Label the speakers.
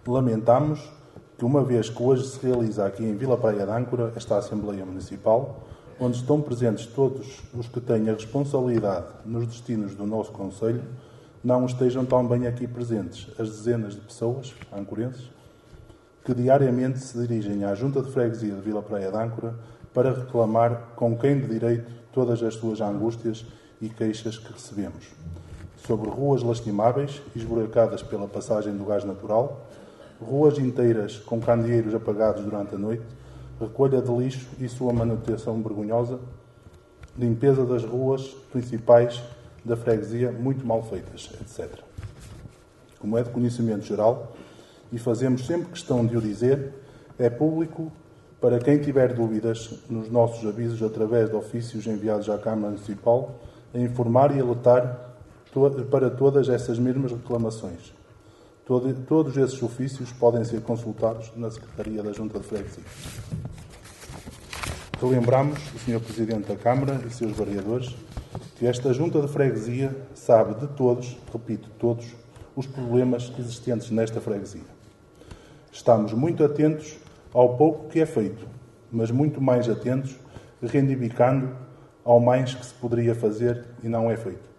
Speaker 1: Lamentamos que, uma vez que hoje se realiza aqui em Vila Praia de Âncora esta Assembleia Municipal, onde estão presentes todos os que têm a responsabilidade nos destinos do nosso concelho, não estejam também aqui presentes as dezenas de pessoas ancorenses que diariamente se dirigem à Junta de Freguesia de Vila Praia de Âncora para reclamar com quem de direito todas as suas angústias e queixas que recebemos. Sobre ruas lastimáveis, esburacadas pela passagem do gás natural, ruas inteiras com candeeiros apagados durante a noite, recolha de lixo e sua manutenção vergonhosa, limpeza das ruas principais da freguesia muito mal feitas, etc. Como é de conhecimento geral, e fazemos sempre questão de o dizer, é público para quem tiver dúvidas nos nossos avisos através de ofícios enviados à Câmara Municipal, a informar e alertar para todas essas mesmas reclamações. Todos esses ofícios podem ser consultados na Secretaria da Junta de Freguesia. Relembramos, o Sr. Presidente da Câmara e seus vereadores, que esta Junta de Freguesia sabe de todos, repito, todos, os problemas existentes nesta freguesia. Estamos muito atentos ao pouco que é feito, mas muito mais atentos, reivindicando ao mais que se poderia fazer e não é feito.